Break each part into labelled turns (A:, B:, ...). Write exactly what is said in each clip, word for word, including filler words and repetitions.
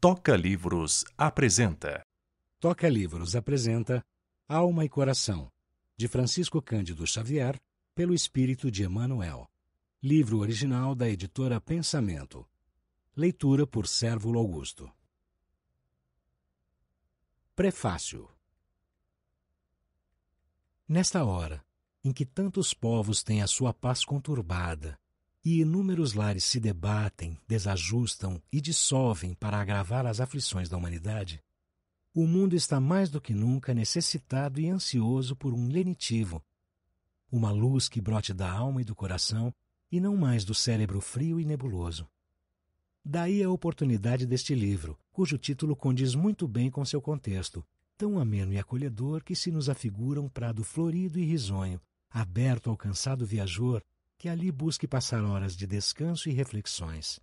A: Toca Livros apresenta.
B: Toca Livros apresenta Alma e Coração, de Francisco Cândido Xavier, pelo Espírito de Emmanuel. Livro original da editora Pensamento. Leitura por Sérvulo Augusto. Prefácio. Nesta hora, em que tantos povos têm a sua paz conturbada, e inúmeros lares se debatem, desajustam e dissolvem para agravar as aflições da humanidade, o mundo está mais do que nunca necessitado e ansioso por um lenitivo, uma luz que brote da alma e do coração e não mais do cérebro frio e nebuloso. Daí a oportunidade deste livro, cujo título condiz muito bem com seu contexto, tão ameno e acolhedor que se nos afigura um prado florido e risonho, aberto ao cansado viajor que ali busque passar horas de descanso e reflexões.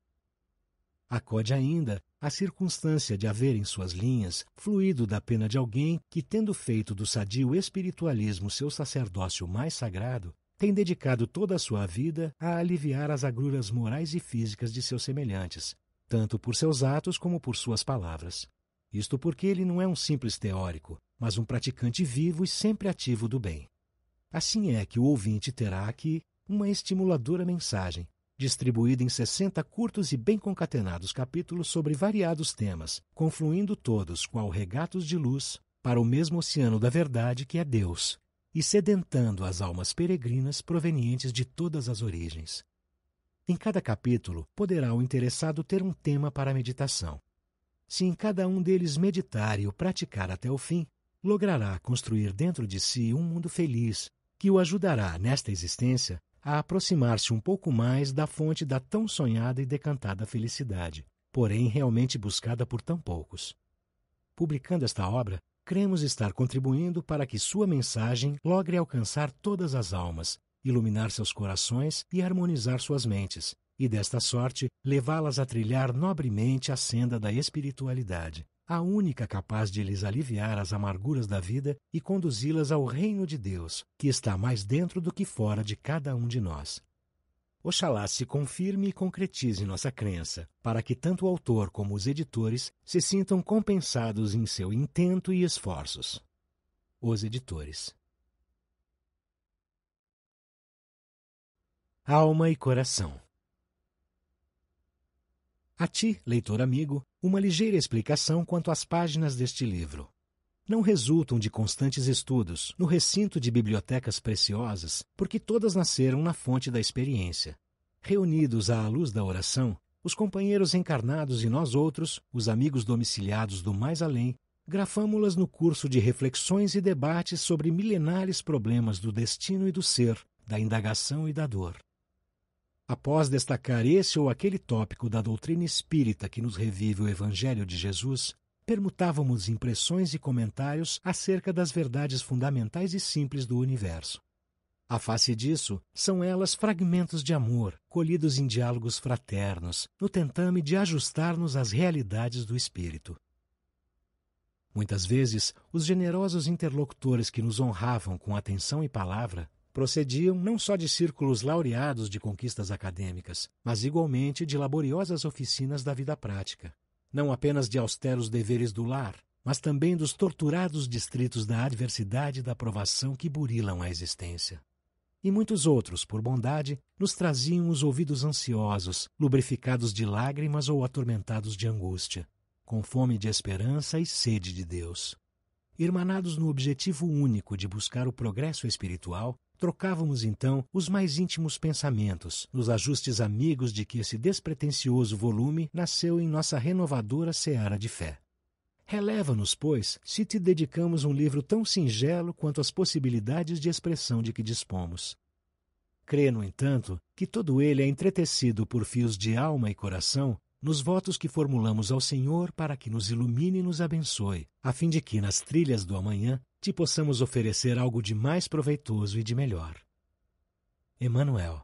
B: Acode ainda a circunstância de haver em suas linhas fluído da pena de alguém que, tendo feito do sadio espiritualismo seu sacerdócio mais sagrado, tem dedicado toda a sua vida a aliviar as agruras morais e físicas de seus semelhantes, tanto por seus atos como por suas palavras. Isto porque ele não é um simples teórico, mas um praticante vivo e sempre ativo do bem. Assim é que o ouvinte terá aqui uma estimuladora mensagem, distribuída em sessenta curtos e bem concatenados capítulos sobre variados temas, confluindo todos, qual regatos de luz, para o mesmo oceano da verdade que é Deus, e sedentando as almas peregrinas provenientes de todas as origens. Em cada capítulo, poderá o interessado ter um tema para a meditação. Se em cada um deles meditar e o praticar até o fim, logrará construir dentro de si um mundo feliz, que o ajudará, nesta existência, a aproximar-se um pouco mais da fonte da tão sonhada e decantada felicidade, porém realmente buscada por tão poucos. Publicando esta obra, cremos estar contribuindo para que sua mensagem logre alcançar todas as almas, iluminar seus corações e harmonizar suas mentes, e desta sorte levá-las a trilhar nobremente a senda da espiritualidade, a única capaz de lhes aliviar as amarguras da vida e conduzi-las ao reino de Deus, que está mais dentro do que fora de cada um de nós. Oxalá se confirme e concretize nossa crença, para que tanto o autor como os editores se sintam compensados em seu intento e esforços. Os editores. Alma e Coração. A ti, leitor amigo, uma ligeira explicação quanto às páginas deste livro. Não resultam de constantes estudos, no recinto de bibliotecas preciosas, porque todas nasceram na fonte da experiência. Reunidos à luz da oração, os companheiros encarnados e nós outros, os amigos domiciliados do mais além, grafamo-las no curso de reflexões e debates sobre milenares problemas do destino e do ser, da indagação e da dor. Após destacar esse ou aquele tópico da doutrina espírita que nos revive o Evangelho de Jesus, permutávamos impressões e comentários acerca das verdades fundamentais e simples do universo. A face disso, são elas fragmentos de amor, colhidos em diálogos fraternos, no tentame de ajustar-nos às realidades do espírito. Muitas vezes, os generosos interlocutores que nos honravam com atenção e palavra procediam não só de círculos laureados de conquistas acadêmicas, mas igualmente de laboriosas oficinas da vida prática. Não apenas de austeros deveres do lar, mas também dos torturados distritos da adversidade e da provação que burilam a existência. E muitos outros, por bondade, nos traziam os ouvidos ansiosos, lubrificados de lágrimas ou atormentados de angústia, com fome de esperança e sede de Deus. Irmanados no objetivo único de buscar o progresso espiritual, trocávamos então os mais íntimos pensamentos, nos ajustes amigos de que esse despretensioso volume nasceu em nossa renovadora seara de fé. Releva-nos, pois, se te dedicamos um livro tão singelo quanto as possibilidades de expressão de que dispomos. Crê, no entanto, que todo ele é entretecido por fios de alma e coração nos votos que formulamos ao Senhor para que nos ilumine e nos abençoe, a fim de que, nas trilhas do amanhã, te possamos oferecer algo de mais proveitoso e de melhor. Emmanuel.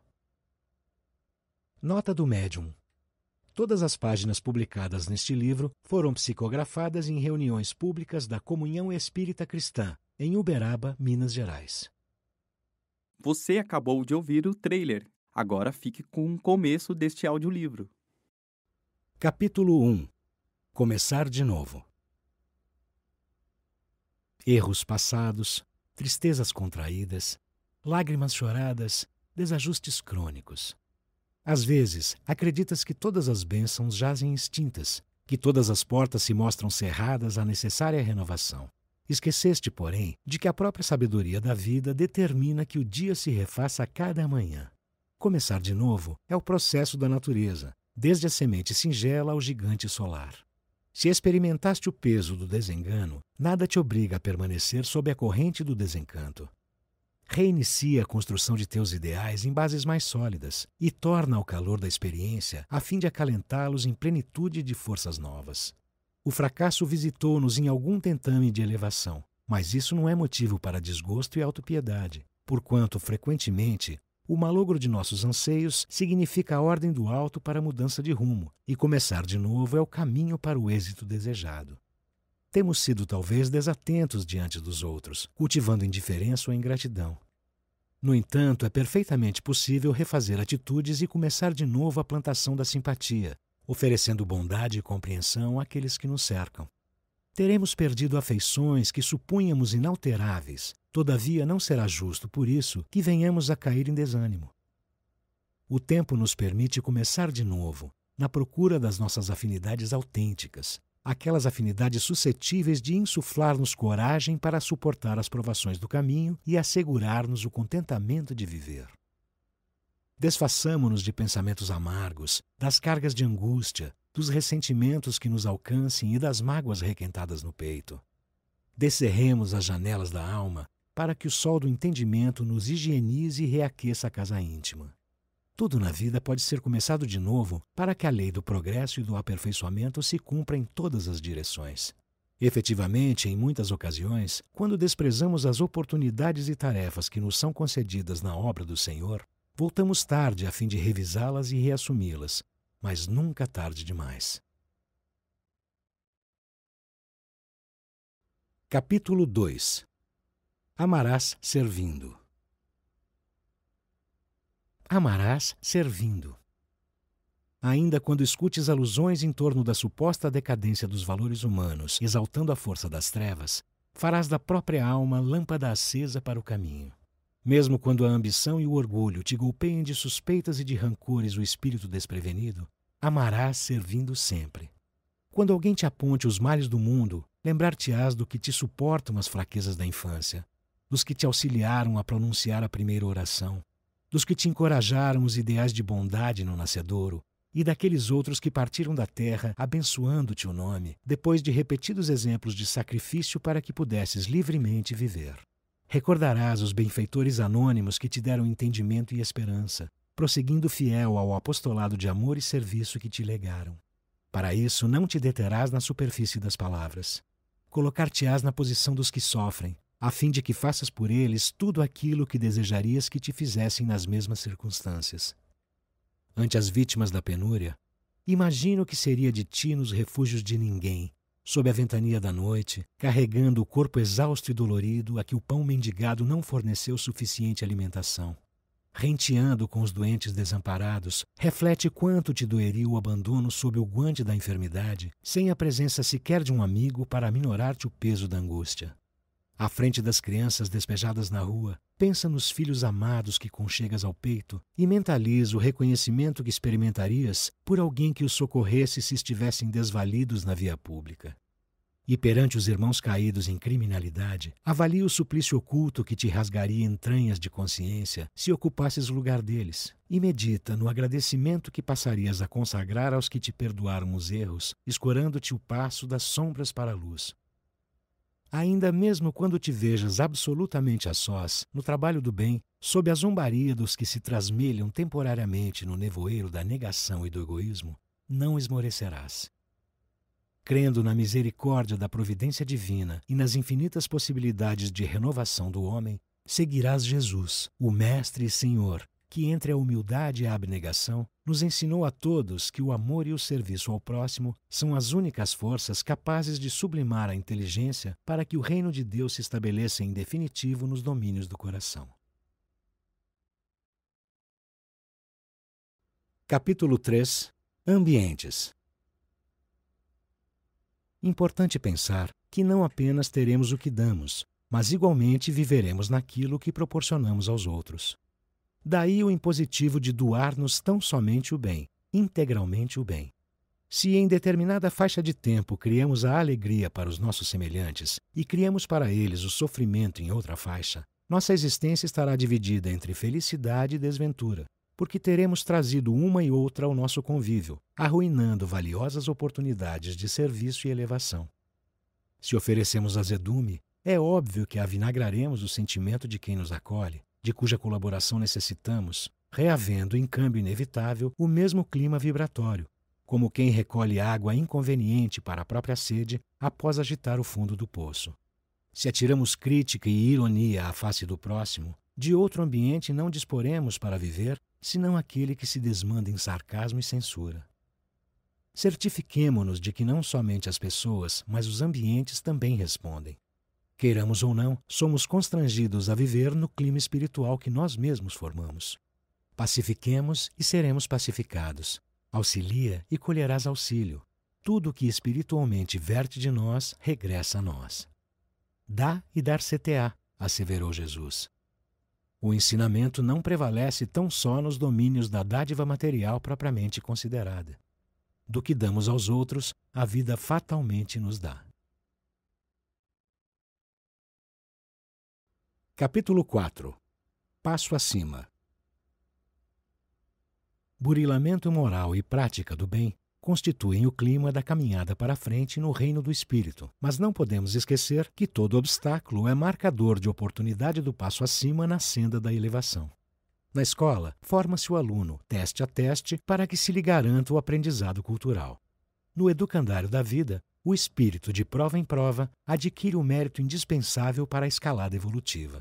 B: Nota do médium. Todas as páginas publicadas neste livro foram psicografadas em reuniões públicas da Comunhão Espírita Cristã, em Uberaba, Minas Gerais.
C: Você acabou de ouvir o trailer. Agora fique com o começo deste audiolivro.
B: Capítulo um. Começar de novo. Erros passados, tristezas contraídas, lágrimas choradas, desajustes crônicos. Às vezes, acreditas que todas as bênçãos jazem extintas, que todas as portas se mostram cerradas à necessária renovação. Esqueceste, porém, de que a própria sabedoria da vida determina que o dia se refaça a cada manhã. Começar de novo é o processo da natureza, desde a semente singela ao gigante solar. Se experimentaste o peso do desengano, nada te obriga a permanecer sob a corrente do desencanto. Reinicia a construção de teus ideais em bases mais sólidas e torna ao calor da experiência a fim de acalentá-los em plenitude de forças novas. O fracasso visitou-nos em algum tentame de elevação, mas isso não é motivo para desgosto e autopiedade, porquanto, frequentemente, o malogro de nossos anseios significa a ordem do alto para a mudança de rumo, e começar de novo é o caminho para o êxito desejado. Temos sido talvez desatentos diante dos outros, cultivando indiferença ou ingratidão. No entanto, é perfeitamente possível refazer atitudes e começar de novo a plantação da simpatia, oferecendo bondade e compreensão àqueles que nos cercam. Teremos perdido afeições que supunhamos inalteráveis, todavia não será justo por isso que venhamos a cair em desânimo. O tempo nos permite começar de novo, na procura das nossas afinidades autênticas, aquelas afinidades suscetíveis de insuflar-nos coragem para suportar as provações do caminho e assegurar-nos o contentamento de viver. Desfaçamo-nos de pensamentos amargos, das cargas de angústia, dos ressentimentos que nos alcancem e das mágoas requentadas no peito. Descerremos as janelas da alma para que o sol do entendimento nos higienize e reaqueça a casa íntima. Tudo na vida pode ser começado de novo para que a lei do progresso e do aperfeiçoamento se cumpra em todas as direções. Efetivamente, em muitas ocasiões, quando desprezamos as oportunidades e tarefas que nos são concedidas na obra do Senhor, voltamos tarde a fim de revisá-las e reassumi-las, mas nunca tarde demais. Capítulo dois. Amarás servindo. Amarás servindo. Ainda quando escutes alusões em torno da suposta decadência dos valores humanos, exaltando a força das trevas, farás da própria alma lâmpada acesa para o caminho. Mesmo quando a ambição e o orgulho te golpeiem de suspeitas e de rancores o espírito desprevenido, amarás servindo sempre. Quando alguém te aponte os males do mundo, lembrar-te-ás do que te suportam as fraquezas da infância, dos que te auxiliaram a pronunciar a primeira oração, dos que te encorajaram os ideais de bondade no nascedouro, e daqueles outros que partiram da terra abençoando-te o nome, depois de repetidos exemplos de sacrifício para que pudesses livremente viver. Recordarás os benfeitores anônimos que te deram entendimento e esperança, prosseguindo fiel ao apostolado de amor e serviço que te legaram. Para isso, não te deterás na superfície das palavras. Colocar-te-ás na posição dos que sofrem, a fim de que faças por eles tudo aquilo que desejarias que te fizessem nas mesmas circunstâncias. Ante as vítimas da penúria, imagina o que seria de ti nos refúgios de ninguém, sob a ventania da noite, carregando o corpo exausto e dolorido a que o pão mendigado não forneceu suficiente alimentação. Renteando com os doentes desamparados, reflete quanto te doeria o abandono sob o guante da enfermidade, sem a presença sequer de um amigo para minorar-te o peso da angústia. À frente das crianças despejadas na rua, pensa nos filhos amados que conchegas ao peito e mentaliza o reconhecimento que experimentarias por alguém que os socorresse se estivessem desvalidos na via pública. E perante os irmãos caídos em criminalidade, avalia o suplício oculto que te rasgaria entranhas de consciência se ocupasses o lugar deles, e medita no agradecimento que passarias a consagrar aos que te perdoaram os erros, escorando-te o passo das sombras para a luz. Ainda mesmo quando te vejas absolutamente a sós, no trabalho do bem, sob a zombaria dos que se trasmelham temporariamente no nevoeiro da negação e do egoísmo, não esmorecerás. Crendo na misericórdia da providência divina e nas infinitas possibilidades de renovação do homem, seguirás Jesus, o Mestre e Senhor, que entre a humildade e a abnegação nos ensinou a todos que o amor e o serviço ao próximo são as únicas forças capazes de sublimar a inteligência para que o reino de Deus se estabeleça em definitivo nos domínios do coração. Capítulo três. Ambientes. Importante pensar que não apenas teremos o que damos, mas igualmente viveremos naquilo que proporcionamos aos outros. Daí o impositivo de doar-nos tão somente o bem, integralmente o bem. Se em determinada faixa de tempo criamos a alegria para os nossos semelhantes e criamos para eles o sofrimento em outra faixa, nossa existência estará dividida entre felicidade e desventura, porque teremos trazido uma e outra ao nosso convívio, arruinando valiosas oportunidades de serviço e elevação. Se oferecemos azedume, é óbvio que avinagraremos o sentimento de quem nos acolhe, de cuja colaboração necessitamos, reavendo em câmbio inevitável o mesmo clima vibratório, como quem recolhe água inconveniente para a própria sede após agitar o fundo do poço. Se atiramos crítica e ironia à face do próximo, de outro ambiente não disporemos para viver, senão aquele que se desmanda em sarcasmo e censura. Certifiquemo-nos de que não somente as pessoas, mas os ambientes também respondem. Queiramos ou não, somos constrangidos a viver no clima espiritual que nós mesmos formamos. Pacifiquemos e seremos pacificados. Auxilia e colherás auxílio. Tudo o que espiritualmente verte de nós, regressa a nós. Dá e dar-se-te-á, asseverou Jesus. O ensinamento não prevalece tão só nos domínios da dádiva material propriamente considerada. Do que damos aos outros, a vida fatalmente nos dá. Capítulo quatro. Passo acima. Burilamento moral e prática do bem constituem o clima da caminhada para a frente no reino do espírito, mas não podemos esquecer que todo obstáculo é marcador de oportunidade do passo acima na senda da elevação. Na escola, forma-se o aluno, teste a teste, para que se lhe garanta o aprendizado cultural. No educandário da vida, o espírito, de prova em prova, adquire o mérito indispensável para a escalada evolutiva.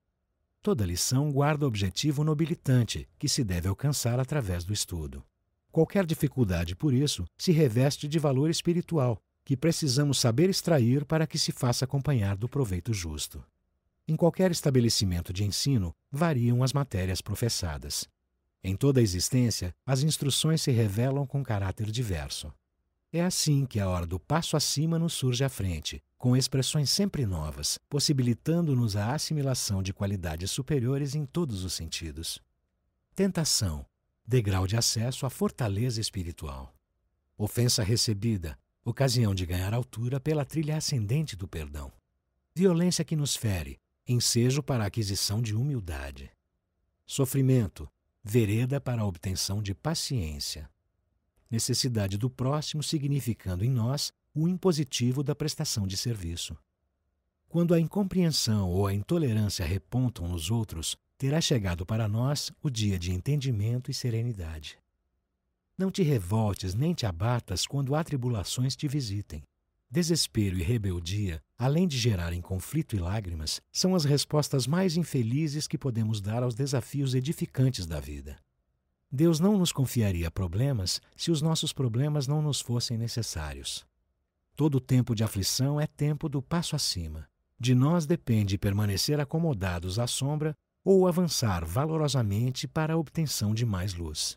B: Toda lição guarda objetivo nobilitante, que se deve alcançar através do estudo. Qualquer dificuldade, por isso, se reveste de valor espiritual, que precisamos saber extrair para que se faça acompanhar do proveito justo. Em qualquer estabelecimento de ensino, variam as matérias professadas. Em toda a existência, as instruções se revelam com caráter diverso. É assim que a hora do passo acima nos surge à frente, com expressões sempre novas, possibilitando-nos a assimilação de qualidades superiores em todos os sentidos. Tentação, degrau de acesso à fortaleza espiritual. Ofensa recebida, ocasião de ganhar altura pela trilha ascendente do perdão. Violência que nos fere, ensejo para a aquisição de humildade. Sofrimento, vereda para a obtenção de paciência. Necessidade do próximo significando em nós o impositivo da prestação de serviço. Quando a incompreensão ou a intolerância repontam nos outros, terá chegado para nós o dia de entendimento e serenidade. Não te revoltes nem te abatas quando há tribulações te visitem. Desespero e rebeldia, além de gerarem conflito e lágrimas, são as respostas mais infelizes que podemos dar aos desafios edificantes da vida. Deus não nos confiaria problemas se os nossos problemas não nos fossem necessários. Todo tempo de aflição é tempo do passo acima. De nós depende permanecer acomodados à sombra ou avançar valorosamente para a obtenção de mais luz.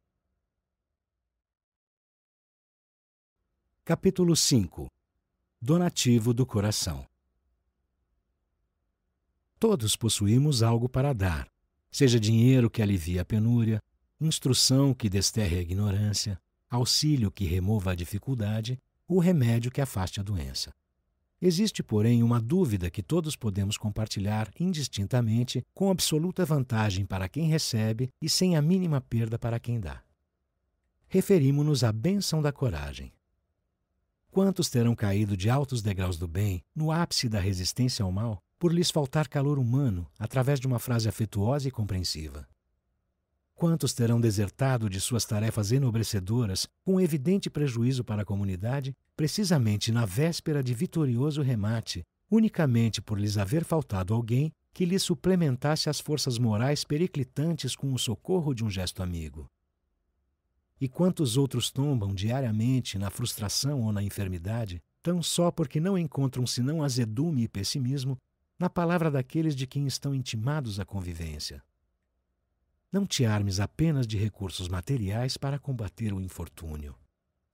B: Capítulo cinco. Donativo do coração. Todos possuímos algo para dar, seja dinheiro que alivie a penúria, instrução que desterre a ignorância, auxílio que remova a dificuldade, ou remédio que afaste a doença. Existe, porém, uma dúvida que todos podemos compartilhar indistintamente, com absoluta vantagem para quem recebe e sem a mínima perda para quem dá. Referimo-nos à bênção da coragem. Quantos terão caído de altos degraus do bem, no ápice da resistência ao mal, por lhes faltar calor humano, através de uma frase afetuosa e compreensiva? Quantos terão desertado de suas tarefas enobrecedoras, com evidente prejuízo para a comunidade, precisamente na véspera de vitorioso remate, unicamente por lhes haver faltado alguém que lhes suplementasse as forças morais periclitantes com o socorro de um gesto amigo? E quantos outros tombam diariamente na frustração ou na enfermidade, tão só porque não encontram senão azedume e pessimismo na palavra daqueles de quem estão intimados à convivência? Não te armes apenas de recursos materiais para combater o infortúnio.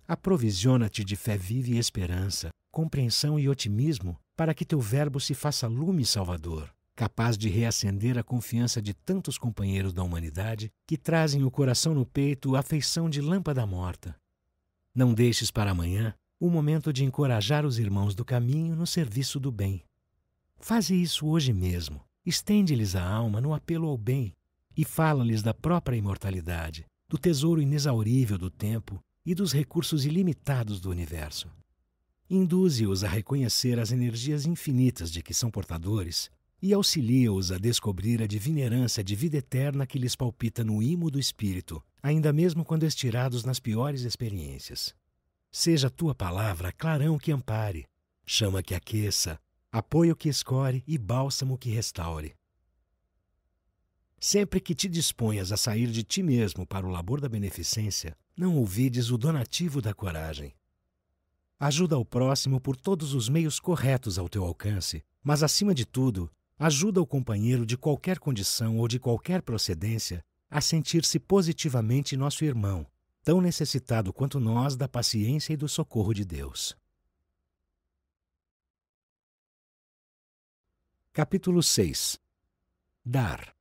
B: Aprovisiona-te de fé viva e esperança, compreensão e otimismo, para que teu verbo se faça lume salvador, capaz de reacender a confiança de tantos companheiros da humanidade que trazem o coração no peito a feição de lâmpada morta. Não deixes para amanhã o momento de encorajar os irmãos do caminho no serviço do bem. Faze isso hoje mesmo, estende-lhes a alma no apelo ao bem e fala-lhes da própria imortalidade, do tesouro inexaurível do tempo e dos recursos ilimitados do universo. Induze-os a reconhecer as energias infinitas de que são portadores e auxilia-os a descobrir a divina herança de vida eterna que lhes palpita no imo do espírito, ainda mesmo quando estirados nas piores experiências. Seja a tua palavra clarão que ampare, chama que aqueça, apoio que escore e bálsamo que restaure. Sempre que te disponhas a sair de ti mesmo para o labor da beneficência, não ouvides o donativo da coragem. Ajuda ao próximo por todos os meios corretos ao teu alcance, mas, acima de tudo, ajuda o companheiro de qualquer condição ou de qualquer procedência a sentir-se positivamente nosso irmão, tão necessitado quanto nós da paciência e do socorro de Deus. Capítulo seis. Dar.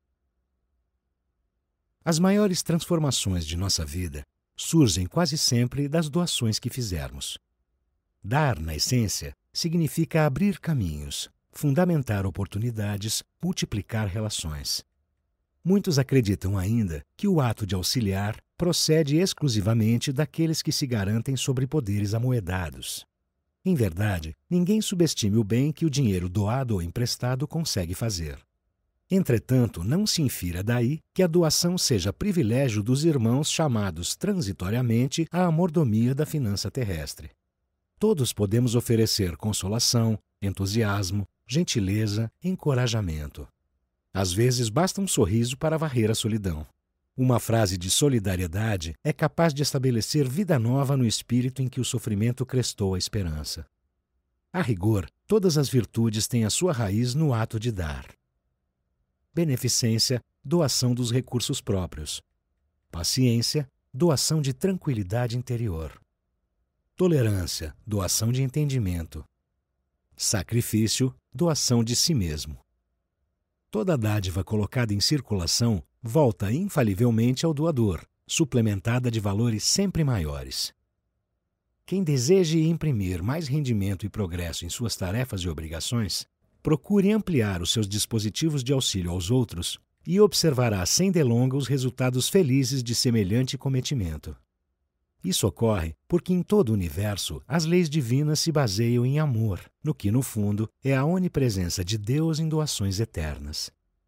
B: As maiores transformações de nossa vida surgem quase sempre das doações que fizermos. Dar, na essência, significa abrir caminhos, fundamentar oportunidades, multiplicar relações. Muitos acreditam ainda que o ato de auxiliar procede exclusivamente daqueles que se garantem sobre poderes amoedados. Em verdade, ninguém subestime o bem que o dinheiro doado ou emprestado consegue fazer. Entretanto, não se infira daí que a doação seja privilégio dos irmãos chamados transitoriamente à mordomia da finança terrestre. Todos podemos oferecer consolação, entusiasmo, gentileza, encorajamento. Às vezes basta um sorriso para varrer a solidão. Uma frase de solidariedade é capaz de estabelecer vida nova no espírito em que o sofrimento crestou a esperança. A rigor, todas as virtudes têm a sua raiz no ato de dar. Beneficência, doação dos recursos próprios. Paciência, doação de tranquilidade interior. Tolerância, doação de entendimento. Sacrifício, doação de si mesmo. Toda dádiva colocada em circulação volta infalivelmente ao doador, suplementada de valores sempre maiores. Quem deseje imprimir mais rendimento e progresso em suas tarefas e obrigações, procure ampliar os seus dispositivos de auxílio aos outros e observará sem delonga os resultados felizes de semelhante cometimento. Isso ocorre porque em todo o universo as leis divinas se baseiam em amor, no que, no fundo, é a onipresença de Deus em doações eternas.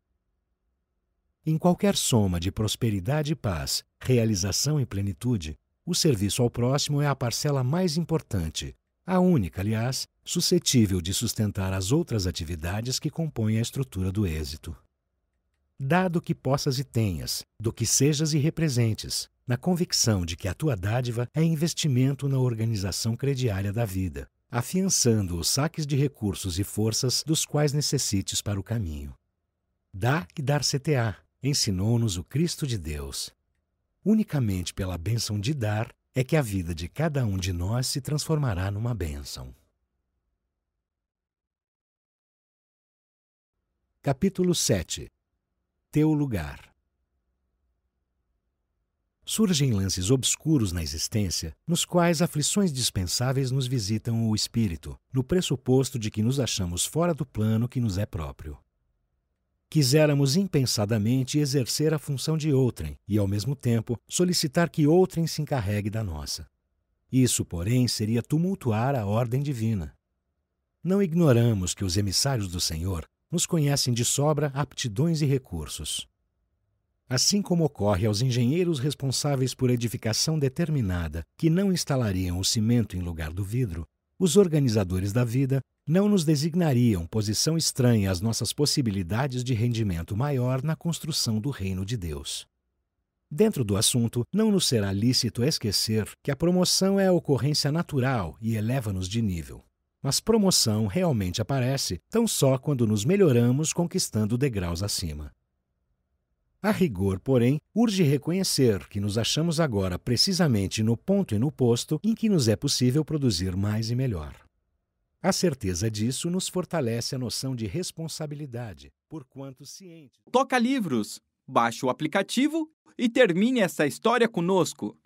B: Em qualquer soma de prosperidade e paz, realização e plenitude, o serviço ao próximo é a parcela mais importante, a única, aliás, suscetível de sustentar as outras atividades que compõem a estrutura do êxito. Dá do que possas e tenhas, do que sejas e representes, na convicção de que a tua dádiva é investimento na organização crediária da vida, afiançando os saques de recursos e forças dos quais necessites para o caminho. Dá e dar-se-te-á, ensinou-nos o Cristo de Deus. Unicamente pela bênção de dar é que a vida de cada um de nós se transformará numa bênção. Capítulo sete. Teu lugar. Surgem lances obscuros na existência, nos quais aflições dispensáveis nos visitam o espírito, no pressuposto de que nos achamos fora do plano que nos é próprio. Quiséramos impensadamente exercer a função de outrem e, ao mesmo tempo, solicitar que outrem se encarregue da nossa. Isso, porém, seria tumultuar a ordem divina. Não ignoramos que os emissários do Senhor nos conhecem de sobra aptidões e recursos. Assim como ocorre aos engenheiros responsáveis por edificação determinada que não instalariam o cimento em lugar do vidro, os organizadores da vida não nos designariam posição estranha às nossas possibilidades de rendimento maior na construção do reino de Deus. Dentro do assunto, não nos será lícito esquecer que a promoção é a ocorrência natural e eleva-nos de nível. Mas promoção realmente aparece tão só quando nos melhoramos conquistando degraus acima. A rigor, porém, urge reconhecer que nos achamos agora precisamente no ponto e no posto em que nos é possível produzir mais e melhor. A certeza disso nos fortalece a noção de responsabilidade, porquanto ciente.
C: Toca Livros. Baixe o aplicativo e termine essa história conosco.